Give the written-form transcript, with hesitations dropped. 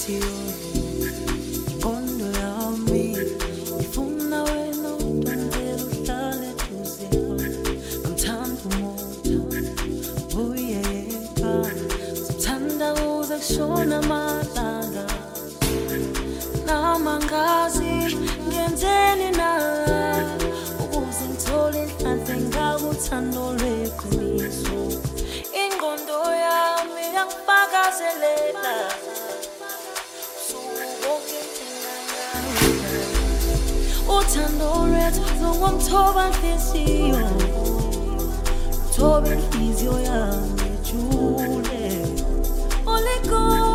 inhliziyo inqondo yami ifuna wena udondela uhlale duze ngithanda umuntu uyeka sithanda uze kushona amalanga namangazi ngenzeni na ukuze ngithole inhlanhla ngakuthando lweqiniso ingqondo yami yangifakazelela uthando lwethu lungumthoba inhliziyo thoba inhliziyo yami ejule oliko